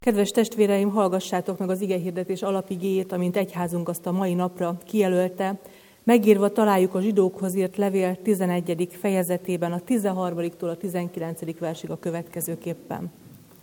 Kedves testvéreim, hallgassátok meg az igehirdetés alapigéjét, amint egyházunk azt a mai napra kijelölte. Megírva találjuk a zsidókhoz írt levél 11. fejezetében, a 13-tól a 19. versig a következőképpen.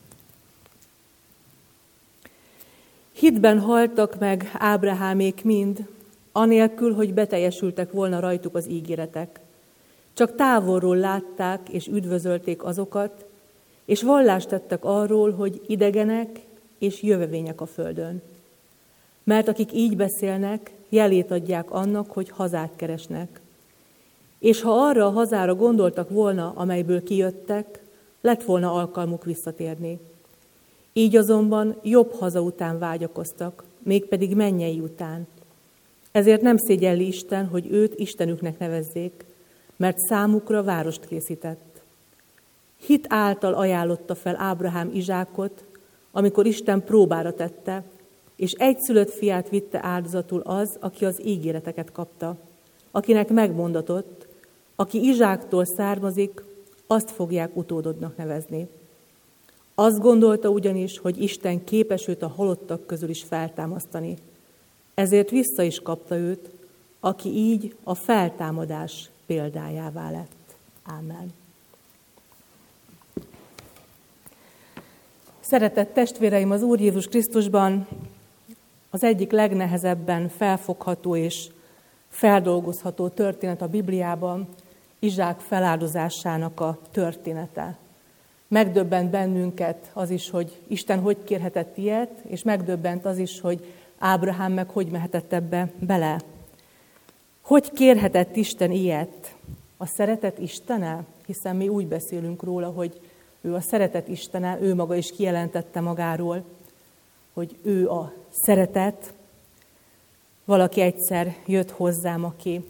Hitben haltak meg Ábrahámék mind, anélkül, hogy beteljesültek volna rajtuk az ígéretek. Csak távolról látták és üdvözölték azokat, és vallást tettek arról, hogy idegenek és jövevények a földön. Mert akik így beszélnek, jelét adják annak, hogy hazát keresnek. És ha arra a hazára gondoltak volna, amelyből kijöttek, lett volna alkalmuk visszatérni. Így azonban jobb haza után vágyakoztak, mégpedig mennyei után. Ezért nem szégyelli Isten, hogy őt Istenüknek nevezzék, mert számukra várost készített. Hit által ajánlotta fel Ábrahám Izsákot, amikor Isten próbára tette, és egyszülött fiát vitte áldozatul az, aki az ígéreteket kapta, akinek megmondatott, aki Izsáktól származik, azt fogják utódodnak nevezni. Azt gondolta ugyanis, hogy Isten képes őt a halottak közül is feltámasztani. Ezért vissza is kapta őt, aki így a feltámadás példájává lett. Ámen. Szeretett testvéreim, az Úr Jézus Krisztusban az egyik legnehezebben felfogható és feldolgozható történet a Bibliában Izsák feláldozásának a története. Megdöbbent bennünket az is, hogy Isten hogy kérhetett ilyet, és megdöbbent az is, hogy Ábrahám meg hogy mehetett ebbe bele. Hogy kérhetett Isten ilyet? A szeretet Istene? Hiszen mi úgy beszélünk róla, hogy ő a szeretet Istene, ő maga is kijelentette magáról, hogy ő a szeretet. Valaki egyszer jött hozzám, aki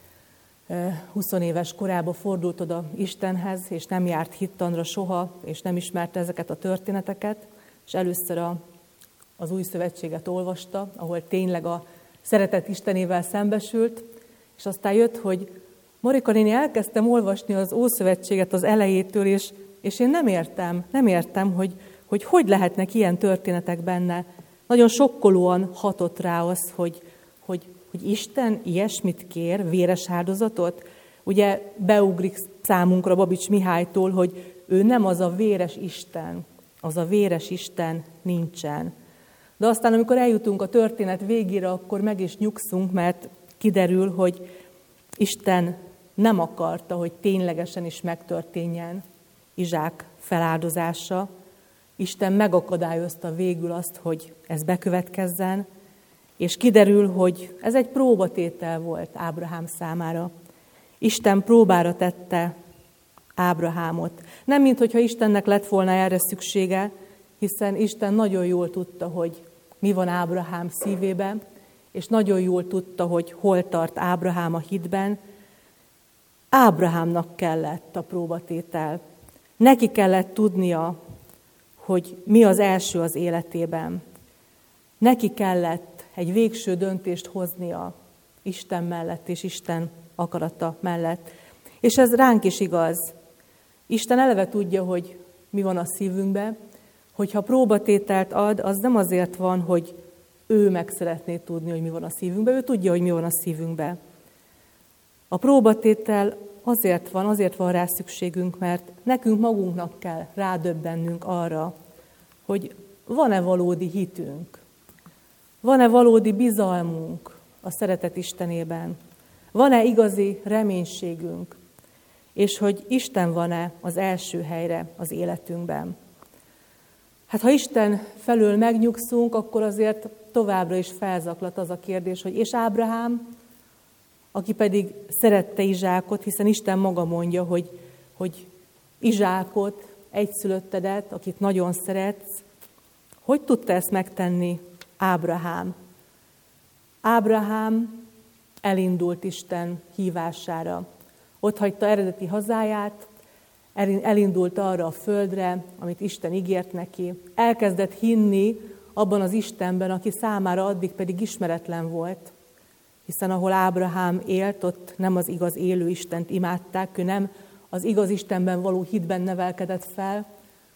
20 éves korában fordult oda Istenhez, és nem járt hittanra soha, és nem ismerte ezeket a történeteket, és először az Új Szövetséget olvasta, ahol tényleg a szeretet Istenével szembesült, és aztán jött, hogy Marika néni, elkezdtem olvasni az Ószövetséget az elejétől, és én nem értem, hogy lehetnek ilyen történetek benne. Nagyon sokkolóan hatott rá az, hogy Isten ilyesmit kér, véres áldozatot. Ugye beugrik számunkra Babics Mihálytól, hogy ő nem az a véres Isten, az a véres Isten nincsen. De aztán, amikor eljutunk a történet végére, akkor meg is nyugszunk, mert kiderül, hogy Isten nem akarta, hogy ténylegesen is megtörténjen Izsák feláldozása. Isten megakadályozta végül azt, hogy ez bekövetkezzen, és kiderül, hogy ez egy próbatétel volt Ábrahám számára. Isten próbára tette Ábrahámot. Nem minthogyha Istennek lett volna erre szüksége, hiszen Isten nagyon jól tudta, hogy mi van Ábrahám szívében, és nagyon jól tudta, hogy hol tart Ábrahám a hitben. Ábrahámnak kellett a próbatétel. Neki kellett tudnia, hogy mi az első az életében. Neki kellett egy végső döntést hoznia Isten mellett és Isten akarata mellett. És ez ránk is igaz. Isten eleve tudja, hogy mi van a szívünkben, hogyha próbatételt ad, az nem azért van, hogy ő meg szeretné tudni, hogy mi van a szívünkben, ő tudja, hogy mi van a szívünkben. A próbatétel azért van rá szükségünk, mert nekünk magunknak kell rádöbbennünk arra, hogy van-e valódi hitünk, van-e valódi bizalmunk a szeretet Istenében, van-e igazi reménységünk, és hogy Isten van-e az első helyre az életünkben. Hát ha Isten felől megnyugszunk, akkor azért továbbra is felzaklat az a kérdés, hogy és Ábrahám, aki pedig szerette Izsákot, hiszen Isten maga mondja, hogy Izsákot, egyszülöttedet, akit nagyon szeretsz, hogy tudta ezt megtenni Ábrahám? Ábrahám elindult Isten hívására. Ott hagyta eredeti hazáját, elindult arra a földre, amit Isten ígért neki. Elkezdett hinni abban az Istenben, aki számára addig pedig ismeretlen volt. Hiszen ahol Ábrahám élt, ott nem az igaz élő Istent imádták, ő nem az igaz Istenben való hitben nevelkedett fel,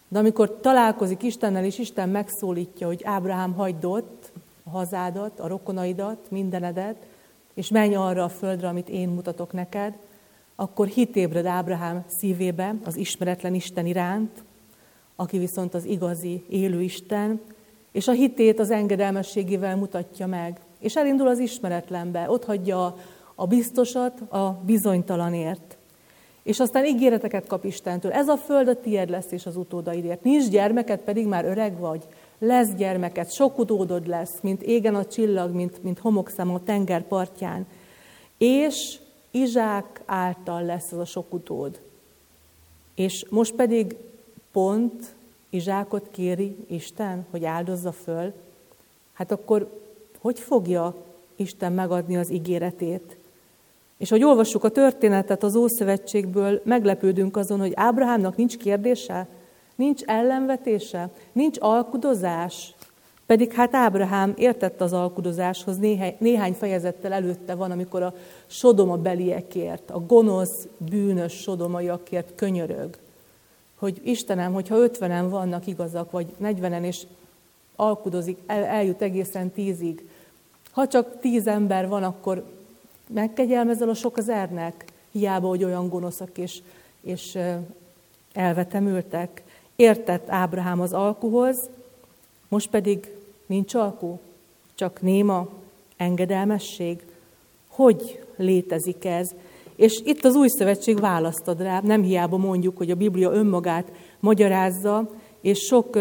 De amikor találkozik Istennel, és Isten megszólítja, hogy Ábrahám, hagyd ott a hazádat, a rokonaidat, mindenedet, és menj arra a földre, amit én mutatok neked, akkor hit ébred Ábrahám szívébe az ismeretlen Isten iránt, aki viszont az igazi, élő Isten, és a hitét az engedelmességével mutatja meg. És elindul az ismeretlenbe, ott hagyja a biztosat a bizonytalanért. És aztán ígéreteket kap Istentől. Ez a föld a tied lesz, és az utódaidért. Nincs gyermeked, pedig már öreg vagy. Lesz gyermeked, sok utódod lesz, mint égen a csillag, mint homokszám a tenger partján. És Izsák által lesz az a sok utód. És most pedig pont Izsákot kéri Isten, hogy áldozza föl. Hát akkor hogy fogja Isten megadni az ígéretét? És hogy olvassuk a történetet az Ószövetségből, meglepődünk azon, hogy Ábrahámnak nincs kérdése, nincs ellenvetése, nincs alkudozás. Pedig hát Ábrahám értett az alkudozáshoz, néhány fejezettel előtte van, amikor a Sodoma beliekért, a gonosz, bűnös sodomaiakért könyörög. Hogy Istenem, hogyha 50-en vannak igazak, vagy 40-en, és alkudozik, eljut egészen 10-ig. Ha csak 10 ember van, akkor megkegyelmezel a sok ezernek, hiába, hogy olyan gonoszak és elvetemültek. Értett Ábrahám az alkuhoz, most pedig nincs alku, csak néma engedelmesség. Hogy létezik ez? És itt az Új Szövetség választ ad rá, nem hiába mondjuk, hogy a Biblia önmagát magyarázza, és sok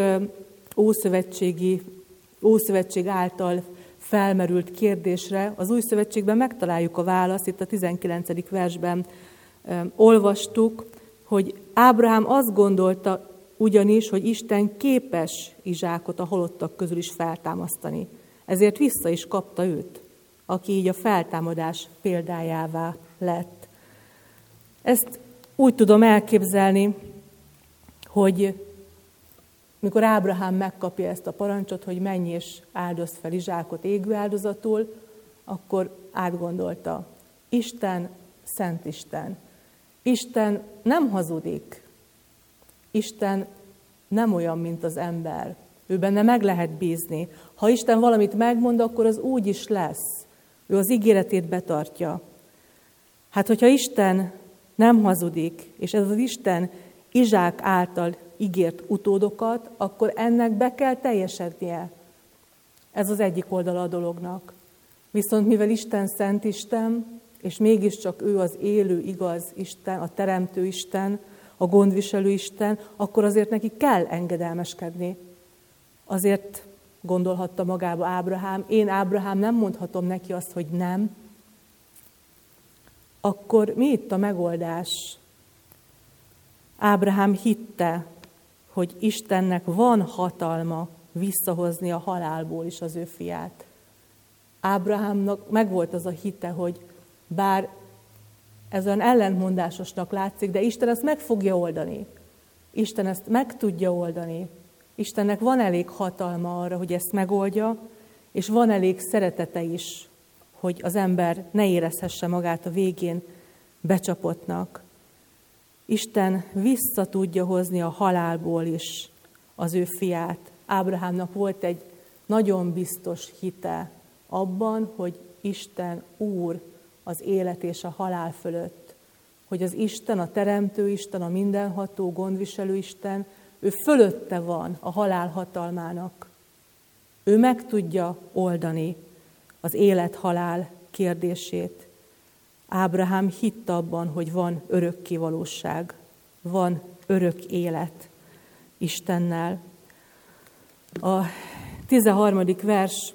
Ószövetség által felmerült kérdésre az Új Szövetségben megtaláljuk a választ, itt a 19. versben olvastuk, hogy Ábrahám azt gondolta ugyanis, hogy Isten képes Izsákot a halottak közül is feltámasztani. Ezért vissza is kapta őt, aki így a feltámadás példájává lett. Ezt úgy tudom elképzelni, hogy mikor Ábrahám megkapja ezt a parancsot, hogy menj és áldozd fel Izsákot égő áldozatul, akkor átgondolta. Isten, szent Isten. Isten nem hazudik. Isten nem olyan, mint az ember. Ő benne meg lehet bízni. Ha Isten valamit megmond, akkor az úgy is lesz. Ő az ígéretét betartja. Hát, hogyha Isten nem hazudik, és ez az Isten Izsák által ígért utódokat, akkor ennek be kell teljesednie. Ez az egyik oldala a dolognak. Viszont mivel Isten szent Isten, és mégiscsak ő az élő, igaz Isten, a teremtő Isten, a gondviselő Isten, akkor azért neki kell engedelmeskedni. Azért gondolhatta magába Ábrahám, én Ábrahám nem mondhatom neki azt, hogy nem. Akkor mi itt a megoldás? Ábrahám hitte, hogy Istennek van hatalma visszahozni a halálból is az ő fiát. Ábrahámnak megvolt az a hite, hogy bár ez olyan ellentmondásosnak látszik, de Isten ezt meg fogja oldani. Isten ezt meg tudja oldani. Istennek van elég hatalma arra, hogy ezt megoldja, és van elég szeretete is, hogy az ember ne érezhesse magát a végén becsapottnak. Isten vissza tudja hozni a halálból is az ő fiát. Ábrahámnak volt egy nagyon biztos hite abban, hogy Isten Úr az élet és a halál fölött. Hogy az Isten, a teremtő Isten, a mindenható, gondviselő Isten, ő fölötte van a halál hatalmának. Ő meg tudja oldani az élet-halál kérdését. Ábrahám hitt abban, hogy van örökkévalóság, van örök élet Istennel. A 13. vers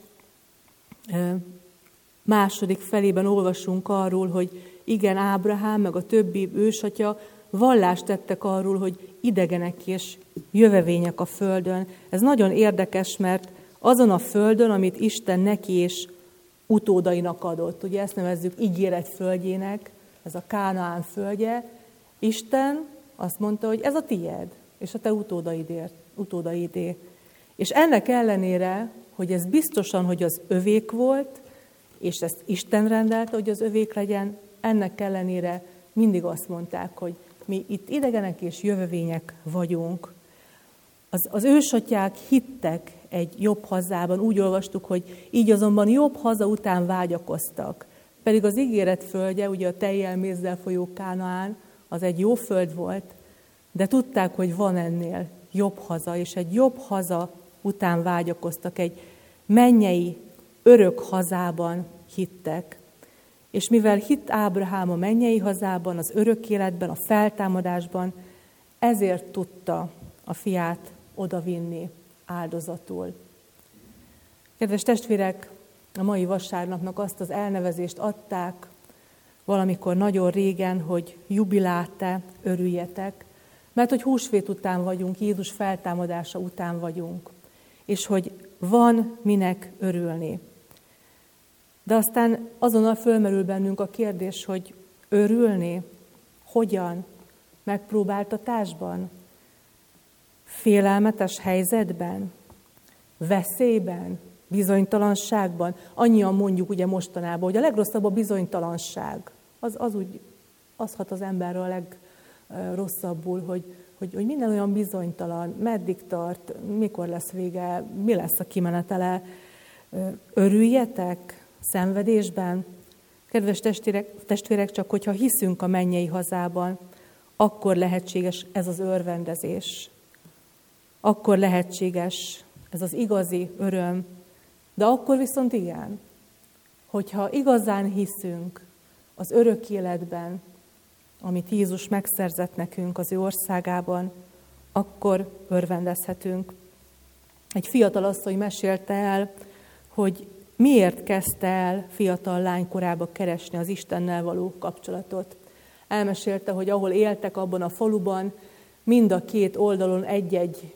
második felében olvasunk arról, hogy igen, Ábrahám meg a többi ősatya vallást tettek arról, hogy idegenek és jövevények a földön. Ez nagyon érdekes, mert azon a földön, amit Isten neki és utódainak adott, ugye ezt nevezzük ígéret földjének, ez a Kánaán földje, Isten azt mondta, hogy ez a tied, és a te utódaidé. És ennek ellenére, hogy ez biztosan, hogy az övék volt, és ezt Isten rendelte, hogy az övék legyen, ennek ellenére mindig azt mondták, hogy mi itt idegenek és jövevények vagyunk. Az ősatyák hittek egy jobb hazában, úgy olvastuk, hogy így azonban jobb haza után vágyakoztak. Pedig az ígéret földje, ugye a tejjel, mézzel folyó Kánaán, az egy jó föld volt, de tudták, hogy van ennél jobb haza, és egy jobb haza után vágyakoztak, egy mennyei, örök hazában hittek. És mivel hitt Ábrahám a mennyei hazában, az örök életben, a feltámadásban, ezért tudta a fiát odavinni áldozatul. Kedves testvérek, a mai vasárnapnak azt az elnevezést adták valamikor nagyon régen, hogy jubiláte, örüljetek, mert hogy húsvét után vagyunk, Jézus feltámadása után vagyunk, és hogy van minek örülni. De aztán azonnal fölmerül bennünk a kérdés, hogy örülni, hogyan, megpróbáltatásban, félelmetes helyzetben, veszélyben, bizonytalanságban. Annyian mondjuk ugye mostanában, hogy a legrosszabb a bizonytalanság. Az hat az emberre a legrosszabbul, hogy minden olyan bizonytalan, meddig tart, mikor lesz vége, mi lesz a kimenetele. Örüljetek szenvedésben. Kedves testvérek, csak hogyha hiszünk a mennyei hazában, akkor lehetséges ez az örvendezés. Akkor lehetséges ez az igazi öröm. De akkor viszont igen, hogyha igazán hiszünk az örök életben, amit Jézus megszerzett nekünk az ő országában, akkor örvendezhetünk. Egy fiatal asszony mesélte el, hogy miért kezdte el fiatal lánykorába keresni az Istennel való kapcsolatot. Elmesélte, hogy ahol éltek abban a faluban, mind a két oldalon egy-egy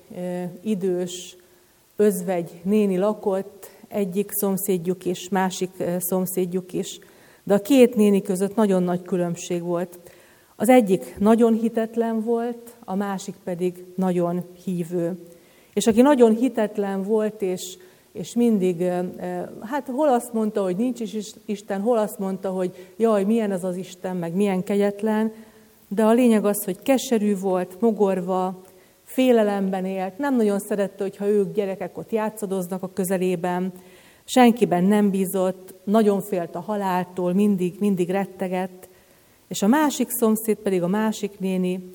idős özvegy néni lakott, egyik szomszédjuk is, másik szomszédjuk is. De a két néni között nagyon nagy különbség volt. Az egyik nagyon hitetlen volt, a másik pedig nagyon hívő. És aki nagyon hitetlen volt, és mindig, hol azt mondta, hogy nincs is Isten, hol azt mondta, hogy jaj, milyen ez az Isten, meg milyen kegyetlen, de a lényeg az, hogy keserű volt, mogorva, félelemben élt, nem nagyon szerette, hogyha ők gyerekek ott játszadoznak a közelében, senkiben nem bízott, nagyon félt a haláltól, mindig rettegett, és a másik szomszéd pedig, a másik néni,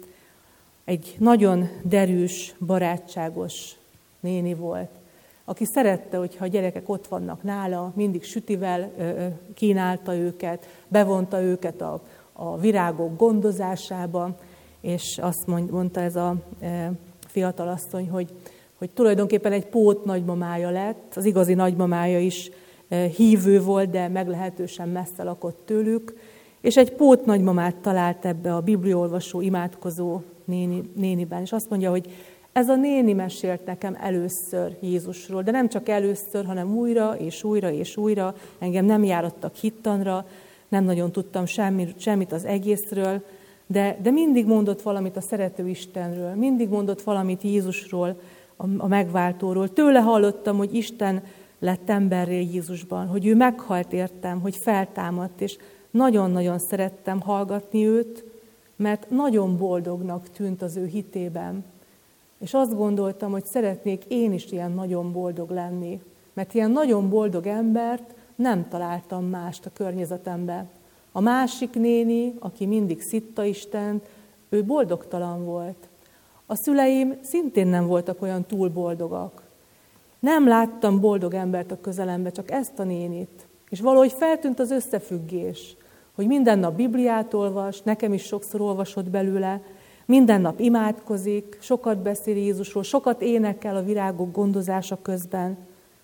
egy nagyon derűs, barátságos néni volt, aki szerette, hogyha a gyerekek ott vannak nála, mindig sütivel kínálta őket, bevonta őket a virágok gondozásába, és azt mondta ez a fiatalasszony, hogy tulajdonképpen egy pót nagymamája lett, az igazi nagymamája is hívő volt, de meglehetősen messze lakott tőlük, és egy pót nagymamát talált ebbe a bibliaolvasó, imádkozó néniben, és azt mondja, hogy ez a néni mesélt nekem először Jézusról, de nem csak először, hanem újra és újra és újra. Engem nem járattak hittanra, nem nagyon tudtam semmit az egészről, de mindig mondott valamit a szerető Istenről, mindig mondott valamit Jézusról, a megváltóról. Tőle hallottam, hogy Isten lett emberré Jézusban, hogy ő meghalt értem, hogy feltámadt, és nagyon-nagyon szerettem hallgatni őt, mert nagyon boldognak tűnt az ő hitében. És azt gondoltam, hogy szeretnék én is ilyen nagyon boldog lenni, mert ilyen nagyon boldog embert nem találtam mást a környezetemben. A másik néni, aki mindig szitta Istent, ő boldogtalan volt. A szüleim szintén nem voltak olyan túl boldogak. Nem láttam boldog embert a közelembe, csak ezt a nénit. És valahogy feltűnt az összefüggés, hogy minden nap Bibliát olvas, nekem is sokszor olvasott belőle, minden nap imádkozik, sokat beszél Jézusról, sokat énekel a virágok gondozása közben.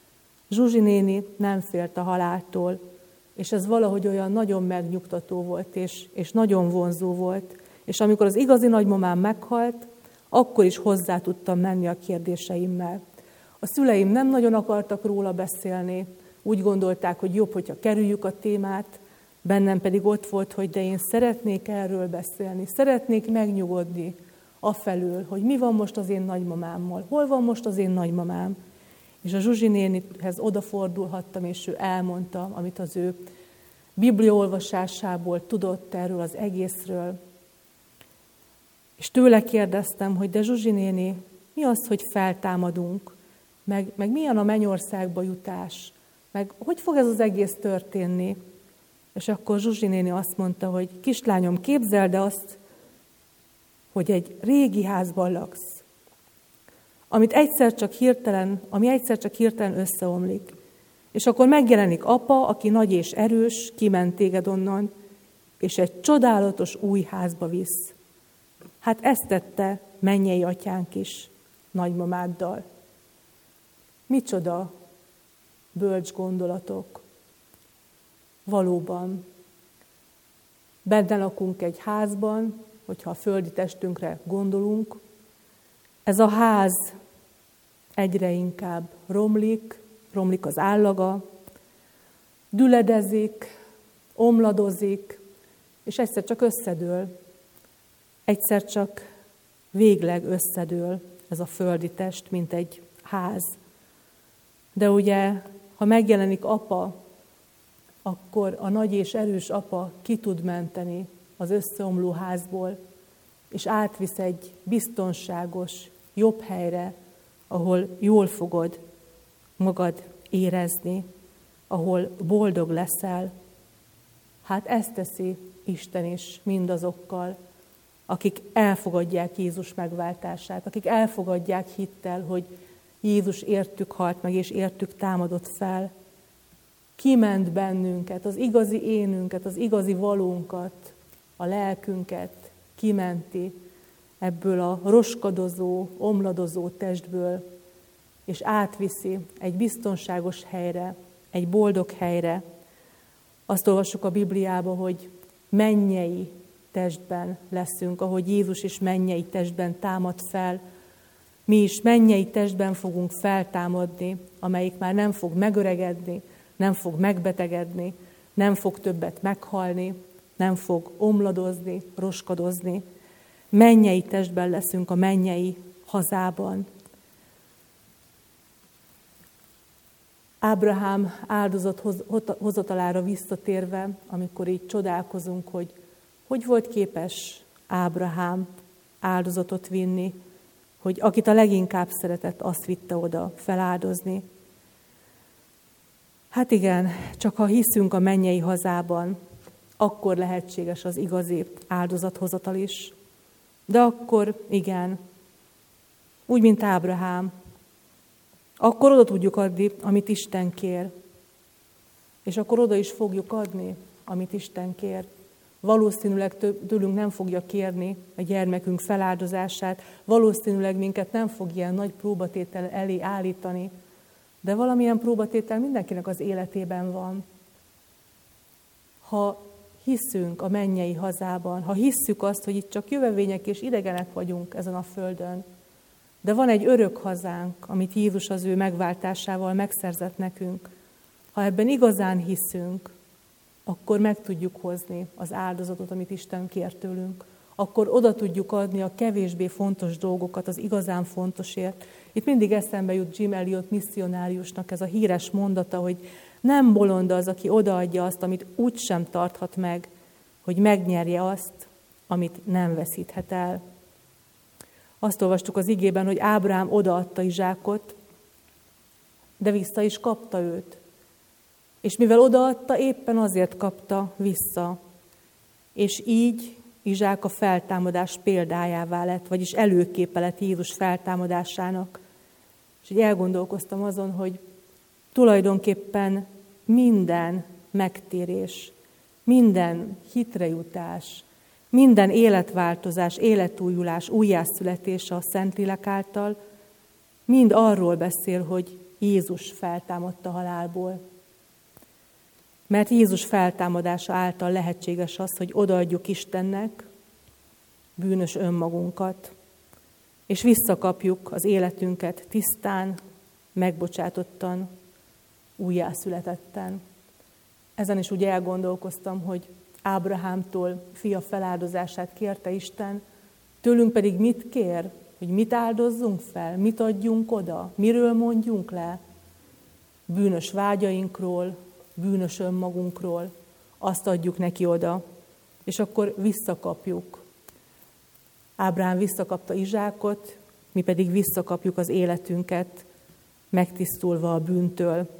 Zsuzsi néni nem félt a haláltól, és ez valahogy olyan nagyon megnyugtató volt, és nagyon vonzó volt. És amikor az igazi nagymamám meghalt, akkor is hozzá tudtam menni a kérdéseimmel. A szüleim nem nagyon akartak róla beszélni, úgy gondolták, hogy jobb, hogyha kerüljük a témát, bennem pedig ott volt, hogy de én szeretnék erről beszélni, szeretnék megnyugodni afelől, hogy mi van most az én nagymamámmal, hol van most az én nagymamám. És a Zsuzsi nénihez odafordulhattam, és ő elmondta, amit az ő bibliaolvasásából tudott erről az egészről. És tőle kérdeztem, hogy de Zsuzsi néni, Mi az, hogy feltámadunk? Meg milyen a mennyországba jutás? Meg hogy fog ez az egész történni? És akkor Zsuzsi néni azt mondta, hogy kislányom, képzeld azt, hogy egy régi házban laksz, ami egyszer csak hirtelen összeomlik. És akkor megjelenik apa, aki nagy és erős, kiment téged onnan, és egy csodálatos új házba visz. Hát ezt tette mennyei atyánk is, nagymamáddal. Micsoda bölcs gondolatok. Valóban. Benne lakunk egy házban, hogyha a földi testünkre gondolunk. Ez a ház egyre inkább romlik az állaga, düledezik, omladozik, és egyszer csak összedől. Egyszer csak végleg összedől ez a földi test, mint egy ház. De ugye, ha megjelenik apa, akkor a nagy és erős apa ki tud menteni az összeomló házból, és átvisz egy biztonságos, jobb helyre, ahol jól fogod magad érezni, ahol boldog leszel. Hát ezt teszi Isten is mindazokkal, akik elfogadják Jézus megváltását, akik elfogadják hittel, hogy Jézus értük halt meg, és értük támadott fel. Kiment bennünket, az igazi énünket, az igazi valónkat, a lelkünket kimenti ebből a roskadozó, omladozó testből, és átviszi egy biztonságos helyre, egy boldog helyre. Azt olvassuk a Bibliában, hogy mennyei testben leszünk, ahogy Jézus is mennyei testben támad fel. Mi is mennyei testben fogunk feltámadni, amelyik már nem fog megöregedni, nem fog megbetegedni, nem fog többet meghalni, nem fog omladozni, roskadozni. Mennyei testben leszünk a mennyei hazában. Ábrahám áldozathozatalára visszatérve, amikor így csodálkozunk, hogy volt képes Ábrahám áldozatot vinni, hogy akit a leginkább szeretett, azt vitte oda feláldozni. Hát igen, csak ha hiszünk a mennyei hazában, akkor lehetséges az igazi áldozathozatal is. De akkor igen, úgy, mint Ábrahám, akkor oda tudjuk adni, amit Isten kér. És akkor oda is fogjuk adni, amit Isten kér. Valószínűleg tőlünk nem fogja kérni a gyermekünk feláldozását, valószínűleg minket nem fog ilyen nagy próbatétel elé állítani, de valamilyen próbatétel mindenkinek az életében van. Ha hiszünk a mennyei hazában, ha hisszük azt, hogy itt csak jövevények és idegenek vagyunk ezen a földön, de van egy örök hazánk, amit Jézus az ő megváltásával megszerzett nekünk. Ha ebben igazán hiszünk, akkor meg tudjuk hozni az áldozatot, amit Isten kér tőlünk. Akkor oda tudjuk adni a kevésbé fontos dolgokat az igazán fontosért. Itt mindig eszembe jut Jim Elliot misszionáriusnak ez a híres mondata, hogy nem bolond az, aki odaadja azt, amit úgysem tarthat meg, hogy megnyerje azt, amit nem veszíthet el. Azt olvastuk az igében, hogy Ábrahám odaadta Izsákot, de vissza is kapta őt. És mivel odaadta, éppen azért kapta vissza. És így Izsák a feltámadás példájává lett, vagyis előképe lett Jézus feltámadásának. És így elgondolkoztam azon, hogy tulajdonképpen minden megtérés, minden hitrejutás, minden életváltozás, életújulás, újjászületés a Szentlélek által mind arról beszél, hogy Jézus feltámadta halálból. Mert Jézus feltámadása által lehetséges az, hogy odaadjuk Istennek bűnös önmagunkat, és visszakapjuk az életünket tisztán, megbocsátottan, újjászületetten. Ezen is úgy elgondolkoztam, hogy Ábrahámtól fia feláldozását kérte Isten, tőlünk pedig mit kér? Hogy mit áldozzunk fel, mit adjunk oda, miről mondjunk le? Bűnös vágyainkról, bűnös önmagunkról, azt adjuk neki oda, és akkor visszakapjuk. Ábrahám visszakapta Izsákot, mi pedig visszakapjuk az életünket, megtisztulva a bűntől.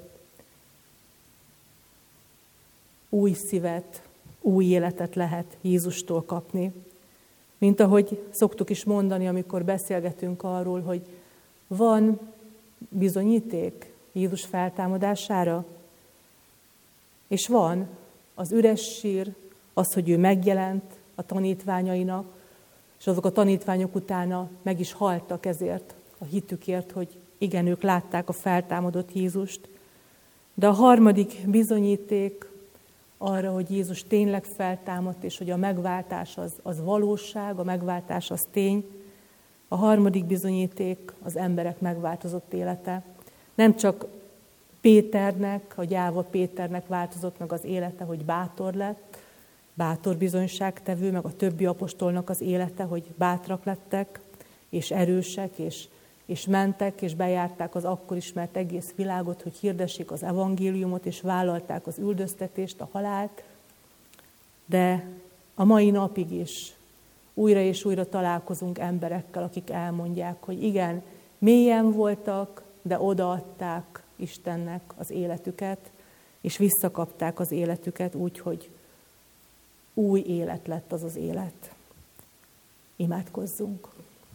Új szívet, új életet lehet Jézustól kapni. Mint ahogy szoktuk is mondani, amikor beszélgetünk arról, hogy van bizonyíték Jézus feltámadására, és van az üres sír, az, hogy ő megjelent a tanítványainak, és azok a tanítványok utána meg is haltak ezért, a hitükért, hogy igen, ők látták a feltámadott Jézust. De a harmadik bizonyíték arra, hogy Jézus tényleg feltámadt, és hogy a megváltás az valóság, a megváltás az tény. A harmadik bizonyíték az emberek megváltozott élete. Nem csak Péternek, a gyáva Péternek változott meg az élete, hogy bátor lett, bátor bizonyságtevő, meg a többi apostolnak az élete, hogy bátrak lettek, és erősek, és mentek, és bejárták az akkor ismert egész világot, hogy hirdessék az evangéliumot, és vállalták az üldöztetést, a halált. De a mai napig is újra és újra találkozunk emberekkel, akik elmondják, hogy igen, mélyen voltak, de odaadták Istennek az életüket, és visszakapták az életüket úgy, hogy új élet lett az az élet. Imádkozzunk!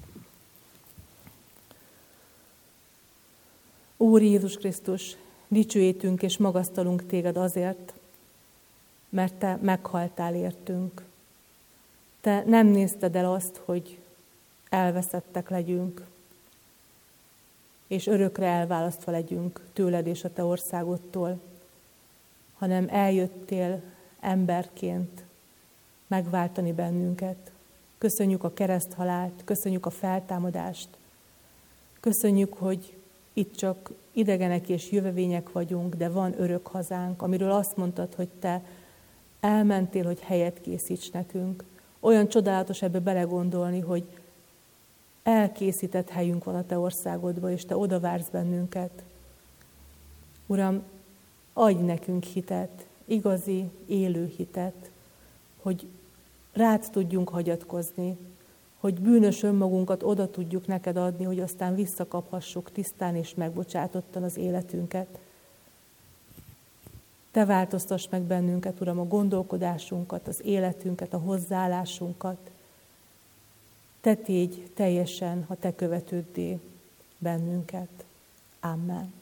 Úr Jézus Krisztus, dicsőítünk és magasztalunk téged azért, mert te meghaltál értünk. Te nem nézted el azt, hogy elveszettek legyünk, és örökre elválasztva legyünk tőled és a te országodtól, hanem eljöttél emberként megváltani bennünket. Köszönjük a kereszthalált, köszönjük a feltámadást, köszönjük, hogy itt csak idegenek és jövevények vagyunk, de van örök hazánk, amiről azt mondtad, hogy te elmentél, hogy helyet készíts nekünk. Olyan csodálatos ebbe belegondolni, hogy elkészített helyünk van a te országodba, és te odavársz bennünket. Uram, adj nekünk hitet, igazi, élő hitet, hogy rád tudjunk hagyatkozni, hogy bűnös önmagunkat oda tudjuk neked adni, hogy aztán visszakaphassuk tisztán és megbocsátottan az életünket. Te változtass meg bennünket, Uram, a gondolkodásunkat, az életünket, a hozzáállásunkat. Te tégy teljesen, ha te követőddé bennünket. Amen.